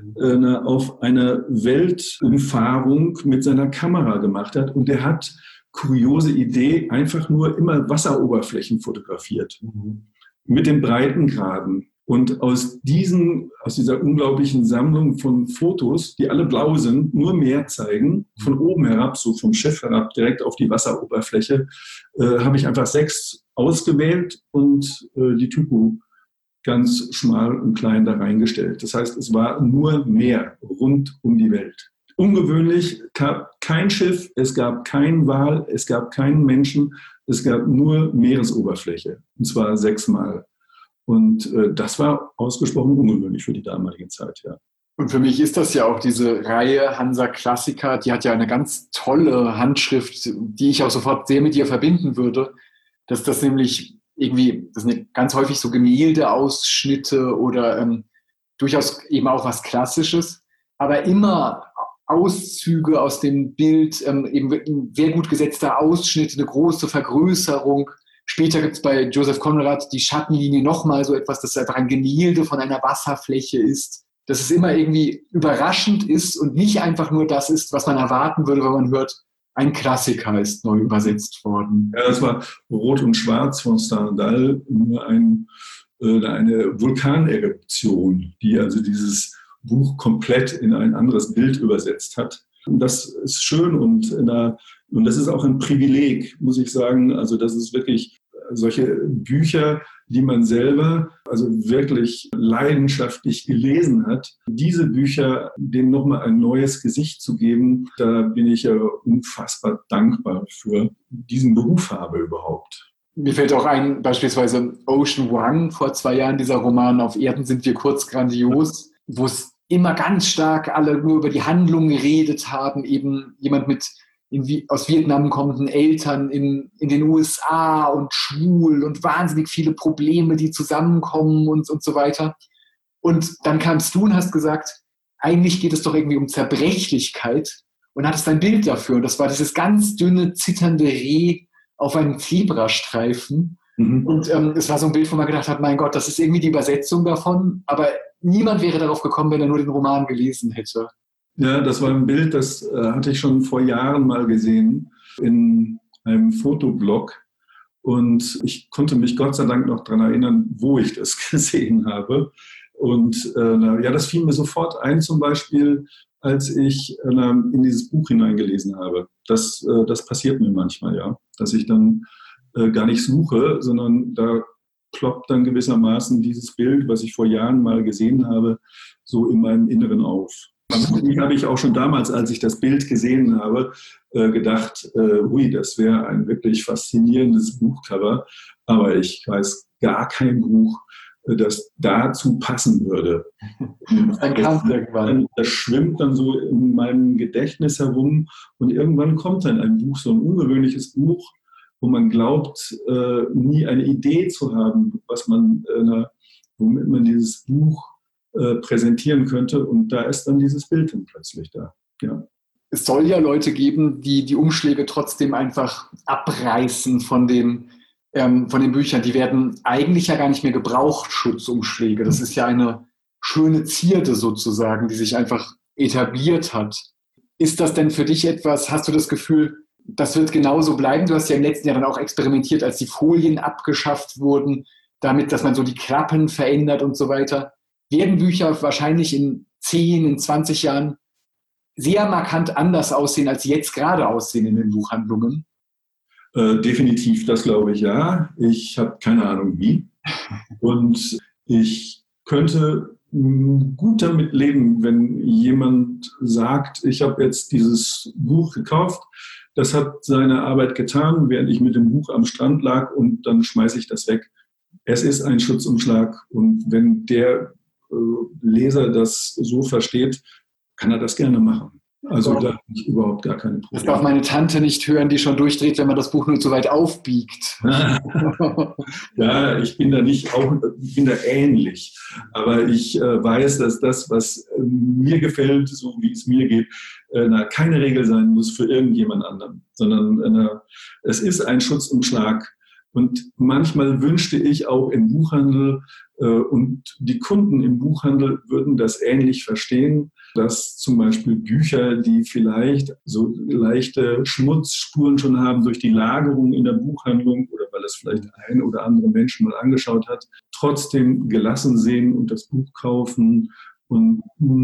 auf einer Weltumfahrung mit seiner Kamera gemacht hat. Und der hat, kuriose Idee, einfach nur immer Wasseroberflächen fotografiert. Mhm. Mit den Breitengraden. Und aus diesen, aus dieser unglaublichen Sammlung von Fotos, die alle blau sind, nur Meer zeigen, von oben herab, so vom Schiff herab, direkt auf die Wasseroberfläche, äh, habe ich einfach sechs ausgewählt und äh, die Typo ganz schmal und klein da reingestellt. Das heißt, es war nur Meer rund um die Welt. Ungewöhnlich, gab kein Schiff, es gab keinen Wal, es gab keinen Menschen, es gab nur Meeresoberfläche. Und zwar sechsmal. Und äh, das war ausgesprochen ungewöhnlich für die damalige Zeit, ja. Und für mich ist das ja auch diese Reihe Hansa Klassiker, die hat ja eine ganz tolle Handschrift, die ich auch sofort sehr mit ihr verbinden würde, dass das nämlich irgendwie, das sind ganz häufig so Gemäldeausschnitte oder ähm, durchaus eben auch was Klassisches, aber immer Auszüge aus dem Bild, ähm, eben ein sehr gut gesetzter Ausschnitt, eine große Vergrößerung. Später gibt es bei Joseph Conrad die Schattenlinie nochmal so etwas, das einfach ein Gemälde von einer Wasserfläche ist, dass es immer irgendwie überraschend ist und nicht einfach nur das ist, was man erwarten würde, wenn man hört, ein Klassiker ist neu übersetzt worden. Ja, das war Rot und Schwarz von Stendhal, nur ein, äh, eine Vulkaneruption, die also dieses Buch komplett in ein anderes Bild übersetzt hat. Und das ist schön und, in einer, und das ist auch ein Privileg, muss ich sagen. Also das ist wirklich solche Bücher, die man selber also wirklich leidenschaftlich gelesen hat, diese Bücher denen nochmal ein neues Gesicht zu geben, da bin ich ja unfassbar dankbar für diesen Beruf habe überhaupt. Mir fällt auch ein, beispielsweise Ocean Vuong vor zwei Jahren, dieser Roman Auf Erden sind wir kurz grandios, wo es immer ganz stark alle nur über die Handlung geredet haben, eben jemand mit in, aus Vietnam kommenden Eltern in, in den U S A und schwul und wahnsinnig viele Probleme, die zusammenkommen und, und so weiter. Und dann kamst du und hast gesagt, eigentlich geht es doch irgendwie um Zerbrechlichkeit und hattest ein Bild dafür. Und das war dieses ganz dünne, zitternde Reh auf einem Zebrastreifen. Mhm. Und ähm, es war so ein Bild, wo man gedacht hat, mein Gott, das ist irgendwie die Übersetzung davon, aber niemand wäre darauf gekommen, wenn er nur den Roman gelesen hätte. Ja, das war ein Bild, das äh, hatte ich schon vor Jahren mal gesehen in einem Fotoblog und ich konnte mich Gott sei Dank noch daran erinnern, wo ich das gesehen habe. Und äh, ja, das fiel mir sofort ein, zum Beispiel, als ich äh, in dieses Buch hineingelesen habe. Das, äh, das passiert mir manchmal, ja, dass ich dann äh, gar nicht suche, sondern da ploppt dann gewissermaßen dieses Bild, was ich vor Jahren mal gesehen habe, so in meinem Inneren auf. Die habe ich auch schon damals, als ich das Bild gesehen habe, gedacht, hui, das wäre ein wirklich faszinierendes Buchcover. Aber ich weiß gar kein Buch, das dazu passen würde. Dann kam irgendwann. Das schwimmt dann so in meinem Gedächtnis herum und irgendwann kommt dann ein Buch, so ein ungewöhnliches Buch, wo man glaubt, nie eine Idee zu haben, was man, womit man dieses Buch präsentieren könnte und da ist dann dieses Bild dann plötzlich da. Ja. Es soll ja Leute geben, die die Umschläge trotzdem einfach abreißen von den, ähm, von den Büchern. Die werden eigentlich ja gar nicht mehr gebraucht, Schutzumschläge. Das ist ja eine schöne Zierde sozusagen, die sich einfach etabliert hat. Ist das denn für dich etwas, hast du das Gefühl, das wird genauso bleiben? Du hast ja im letzten Jahr dann auch experimentiert, als die Folien abgeschafft wurden, damit, dass man so die Klappen verändert und so weiter. Werden Bücher wahrscheinlich in zehn, in zwanzig Jahren sehr markant anders aussehen, als sie jetzt gerade aussehen in den Buchhandlungen? Äh, definitiv, das glaube ich, ja. Ich habe keine Ahnung wie. Und ich könnte mh, gut damit leben, wenn jemand sagt, ich habe jetzt dieses Buch gekauft, das hat seine Arbeit getan, während ich mit dem Buch am Strand lag und dann schmeiße ich das weg. Es ist ein Schutzumschlag und wenn der Leser das so versteht, kann er das gerne machen. Also da habe ich überhaupt gar keine Probleme. Das darf meine Tante nicht hören, die schon durchdreht, wenn man das Buch nur zu weit aufbiegt. Ja, ich bin da nicht auch, ich bin da ähnlich. Aber ich äh, weiß, dass das, was äh, mir gefällt, so wie es mir geht, äh, na, keine Regel sein muss für irgendjemand anderen, sondern äh, es ist ein Schutzumschlag. Und manchmal wünschte ich auch im Buchhandel, äh, und die Kunden im Buchhandel würden das ähnlich verstehen, dass zum Beispiel Bücher, die vielleicht so leichte Schmutzspuren schon haben durch die Lagerung in der Buchhandlung oder weil es vielleicht ein oder andere Mensch mal angeschaut hat, trotzdem gelassen sehen und das Buch kaufen und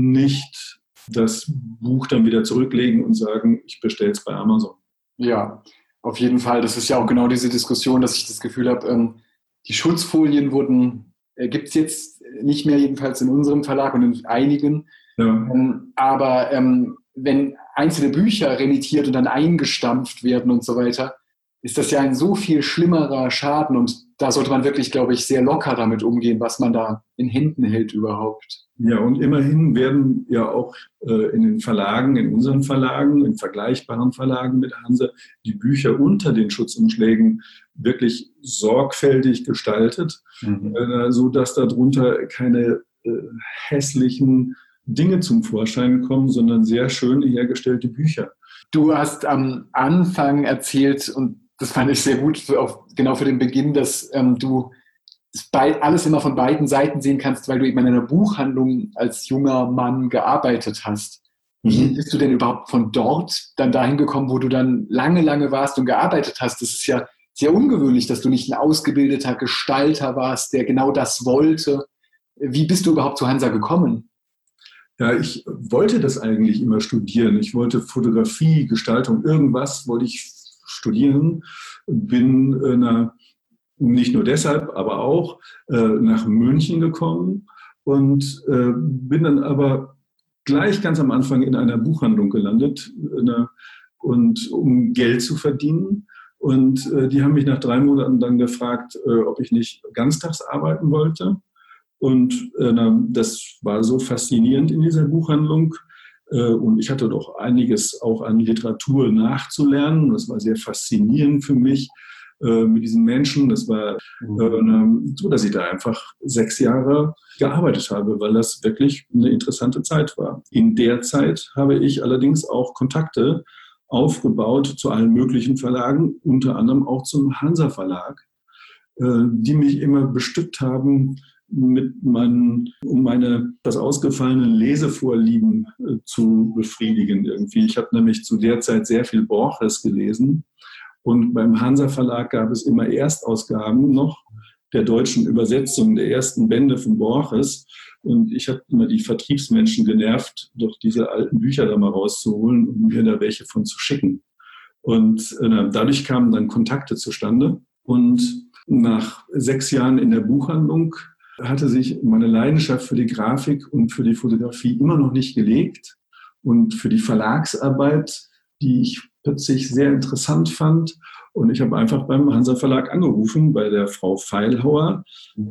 nicht das Buch dann wieder zurücklegen und sagen, ich bestelle es bei Amazon. Ja, auf jeden Fall. Das ist ja auch genau diese Diskussion, dass ich das Gefühl habe, ähm, die Schutzfolien wurden, äh, gibt es jetzt nicht mehr, jedenfalls in unserem Verlag und in einigen. Ja. Ähm, aber ähm, wenn einzelne Bücher remittiert und dann eingestampft werden und so weiter, ist das ja ein so viel schlimmerer Schaden. Und da sollte man wirklich, glaube ich, sehr locker damit umgehen, was man da in Händen hält überhaupt. Ja, und immerhin werden ja auch äh, in den Verlagen, in unseren Verlagen, in vergleichbaren Verlagen mit Hansa, die Bücher unter den Schutzumschlägen wirklich sorgfältig gestaltet, mhm. äh, sodass darunter keine äh, hässlichen Dinge zum Vorschein kommen, sondern sehr schön hergestellte Bücher. Du hast am Anfang erzählt, und das fand ich sehr gut, für, auch genau für den Beginn, dass ähm, du alles immer von beiden Seiten sehen kannst, weil du eben in einer Buchhandlung als junger Mann gearbeitet hast. Wie bist du denn überhaupt von dort dann dahin gekommen, wo du dann lange, lange warst und gearbeitet hast? Das ist ja sehr ungewöhnlich, dass du nicht ein ausgebildeter Gestalter warst, der genau das wollte. Wie bist du überhaupt zu Hansa gekommen? Ja, ich wollte das eigentlich immer studieren. Ich wollte Fotografie, Gestaltung, irgendwas wollte ich studieren. Bin äh, na, nicht nur deshalb, aber auch äh, nach München gekommen und äh, bin dann aber gleich ganz am Anfang in einer Buchhandlung gelandet, äh, und um Geld zu verdienen. Und äh, die haben mich nach drei Monaten dann gefragt, äh, ob ich nicht ganztags arbeiten wollte. Und äh, das war so faszinierend in dieser Buchhandlung. Äh, und ich hatte doch einiges auch an Literatur nachzulernen. Das war sehr faszinierend für mich äh, mit diesen Menschen. Das war äh, so, dass ich da einfach sechs Jahre gearbeitet habe, weil das wirklich eine interessante Zeit war. In der Zeit habe ich allerdings auch Kontakte aufgebaut zu allen möglichen Verlagen, unter anderem auch zum Hansa Verlag, äh, die mich immer bestückt haben, mit meinen, um meine das ausgefallene Lesevorlieben äh, zu befriedigen irgendwie. Ich habe nämlich zu der Zeit sehr viel Borges gelesen und beim Hansa Verlag gab es immer Erstausgaben noch der deutschen Übersetzung der ersten Bände von Borges und ich habe immer die Vertriebsmenschen genervt, doch diese alten Bücher da mal rauszuholen und mir da welche von zu schicken. Und äh, dadurch kamen dann Kontakte zustande und nach sechs Jahren in der Buchhandlung hatte sich meine Leidenschaft für die Grafik und für die Fotografie immer noch nicht gelegt. Und für die Verlagsarbeit, die ich plötzlich sehr interessant fand. Und ich habe einfach beim Hansa Verlag angerufen, bei der Frau Feilhauer,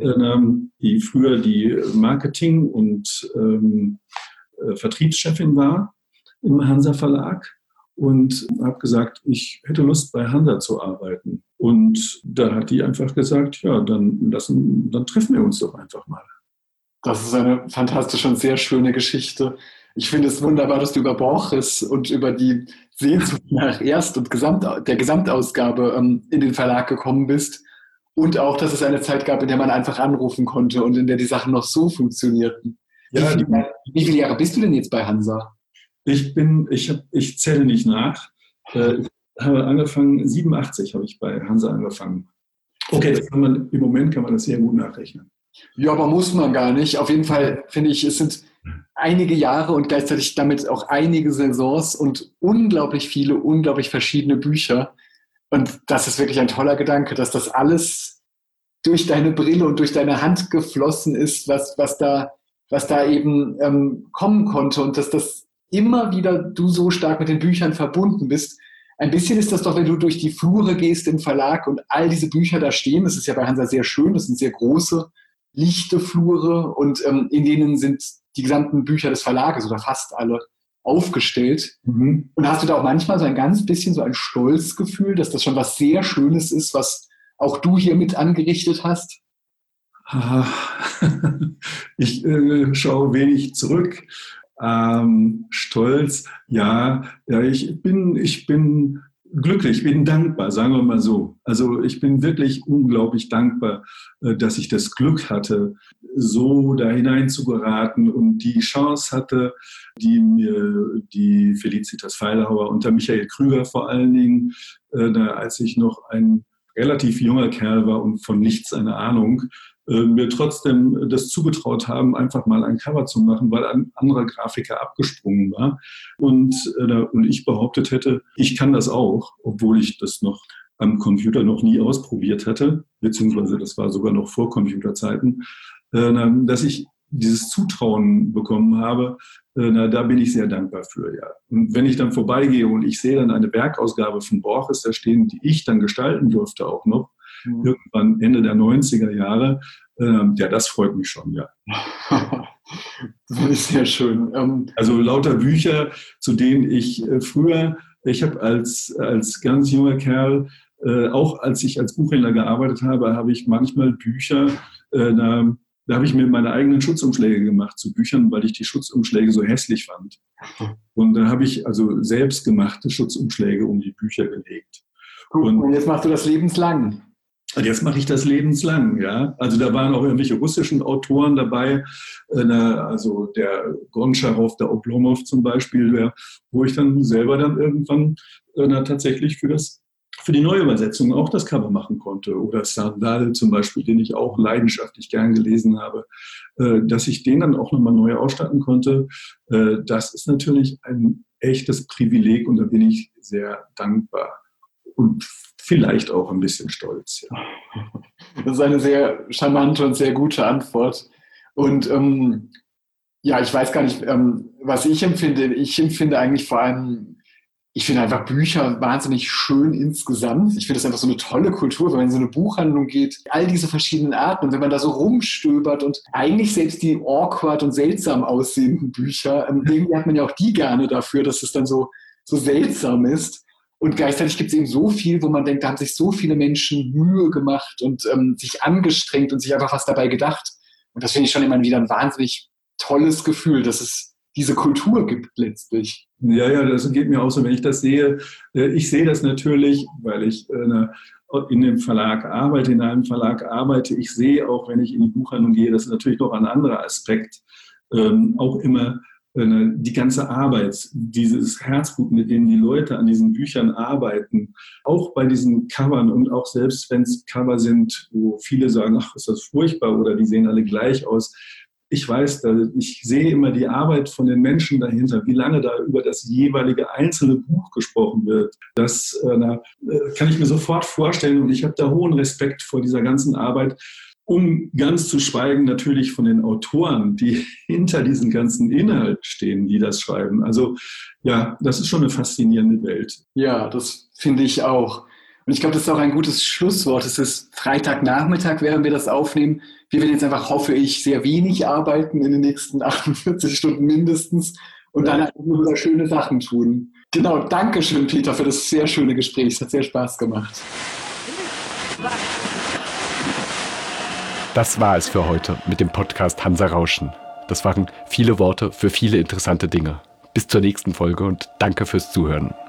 ähm, die früher die Marketing- und ähm, äh, Vertriebschefin war im Hansa Verlag. Und habe gesagt, ich hätte Lust, bei Hansa zu arbeiten. Und da hat die einfach gesagt, ja, dann, lassen, dann treffen wir uns doch einfach mal. Das ist eine fantastische und sehr schöne Geschichte. Ich finde es wunderbar, dass du über Borges und über die Sehnsucht nach Erst- und Gesamt, der Gesamtausgabe ähm, in den Verlag gekommen bist. Und auch, dass es eine Zeit gab, in der man einfach anrufen konnte und in der die Sachen noch so funktionierten. Ja, wie, viele, wie viele Jahre bist du denn jetzt bei Hansa? Ich bin, ich habe, ich zähle nicht nach. Äh, ich habe angefangen, siebenundachtzig habe ich bei Hansa angefangen. Okay, das kann man, im Moment kann man das sehr gut nachrechnen. Ja, aber muss man gar nicht. Auf jeden Fall finde ich, es sind einige Jahre und gleichzeitig damit auch einige Saisons und unglaublich viele, unglaublich verschiedene Bücher. Und das ist wirklich ein toller Gedanke, dass das alles durch deine Brille und durch deine Hand geflossen ist, was, was, da, was da eben ähm, kommen konnte und dass das immer wieder du so stark mit den Büchern verbunden bist. Ein bisschen ist das doch, wenn du durch die Flure gehst im Verlag und all diese Bücher da stehen. Das ist ja bei Hansa sehr schön. Das sind sehr große, lichte Flure und ähm, in denen sind die gesamten Bücher des Verlages oder fast alle aufgestellt. Mhm. Und hast du da auch manchmal so ein ganz bisschen so ein Stolzgefühl, dass das schon was sehr Schönes ist, was auch du hier mit angerichtet hast? Ich äh, schaue wenig zurück. Ähm, stolz, ja, ja, ich bin, ich bin glücklich, bin dankbar, sagen wir mal so. Also ich bin wirklich unglaublich dankbar, äh, dass ich das Glück hatte, so da hinein zu geraten und die Chance hatte, die mir die Felicitas Feilhauer und der Michael Krüger vor allen Dingen, äh, da, als ich noch ein relativ junger Kerl war und von nichts eine Ahnung, äh, mir trotzdem das zugetraut haben, einfach mal ein Cover zu machen, weil ein anderer Grafiker abgesprungen war. Und, äh, und ich behauptet hätte, ich kann das auch, obwohl ich das noch am Computer noch nie ausprobiert hatte, beziehungsweise das war sogar noch vor Computerzeiten, äh, dass ich dieses Zutrauen bekommen habe, äh, na, da bin ich sehr dankbar für, ja. Und wenn ich dann vorbeigehe und ich sehe dann eine Werkausgabe von Borges da stehen, die ich dann gestalten durfte auch noch, mhm. irgendwann Ende der neunziger Jahre, äh, ja, das freut mich schon, ja. Das ist sehr schön. Ähm also lauter Bücher, zu denen ich äh, früher, ich habe als, als ganz junger Kerl, äh, auch als ich als Buchhändler gearbeitet habe, habe ich manchmal Bücher, äh, da, Da habe ich mir meine eigenen Schutzumschläge gemacht zu Büchern, weil ich die Schutzumschläge so hässlich fand. Und da habe ich also selbstgemachte Schutzumschläge um die Bücher gelegt. Gut, und, und jetzt machst du das lebenslang. Jetzt mache ich das lebenslang, ja. Also da waren auch irgendwelche russischen Autoren dabei, äh, also der Gontscharow, der Oblomov zum Beispiel, der, wo ich dann selber dann irgendwann äh, tatsächlich für das für die Neuübersetzung auch das Cover machen konnte. Oder Sandal zum Beispiel, den ich auch leidenschaftlich gern gelesen habe, äh, dass ich den dann auch nochmal neu ausstatten konnte. Äh, das ist natürlich ein echtes Privileg und da bin ich sehr dankbar und vielleicht auch ein bisschen stolz. Ja. Das ist eine sehr charmante und sehr gute Antwort. Und ähm, ja, ich weiß gar nicht, ähm, was ich empfinde. Ich empfinde eigentlich vor allem, ich finde einfach Bücher wahnsinnig schön insgesamt. Ich finde das einfach so eine tolle Kultur, wenn man in so eine Buchhandlung geht. All diese verschiedenen Arten. Und wenn man da so rumstöbert und eigentlich selbst die awkward und seltsam aussehenden Bücher, ähm, irgendwie hat man ja auch die gerne dafür, dass es dann so, so seltsam ist. Und gleichzeitig gibt es eben so viel, wo man denkt, da haben sich so viele Menschen Mühe gemacht und ähm, sich angestrengt und sich einfach was dabei gedacht. Und das finde ich schon immer wieder ein wahnsinnig tolles Gefühl, dass es diese Kultur gibt letztlich. Ja, ja, das geht mir auch so, wenn ich das sehe. Ich sehe das natürlich, weil ich in dem Verlag arbeite, in einem Verlag arbeite. Ich sehe auch, wenn ich in die Buchhandlung gehe, das ist natürlich noch ein anderer Aspekt, auch immer die ganze Arbeit, dieses Herzblut, mit dem die Leute an diesen Büchern arbeiten, auch bei diesen Covern und auch selbst wenn es Cover sind, wo viele sagen, ach, ist das furchtbar oder die sehen alle gleich aus. Ich weiß, ich sehe immer die Arbeit von den Menschen dahinter, wie lange da über das jeweilige einzelne Buch gesprochen wird. Das na, kann ich mir sofort vorstellen und ich habe da hohen Respekt vor dieser ganzen Arbeit, um ganz zu schweigen natürlich von den Autoren, die hinter diesen ganzen Inhalt stehen, die das schreiben. Also ja, das ist schon eine faszinierende Welt. Ja, das finde ich auch. Und ich glaube, das ist auch ein gutes Schlusswort. Es ist Freitagnachmittag, während wir das aufnehmen. Wir werden jetzt einfach, hoffe ich, sehr wenig arbeiten in den nächsten achtundvierzig Stunden mindestens und dann einfach nur schöne Sachen tun. Genau, danke schön, Peter, für das sehr schöne Gespräch. Es hat sehr Spaß gemacht. Das war es für heute mit dem Podcast Hansa Rauschen. Das waren viele Worte für viele interessante Dinge. Bis zur nächsten Folge und danke fürs Zuhören.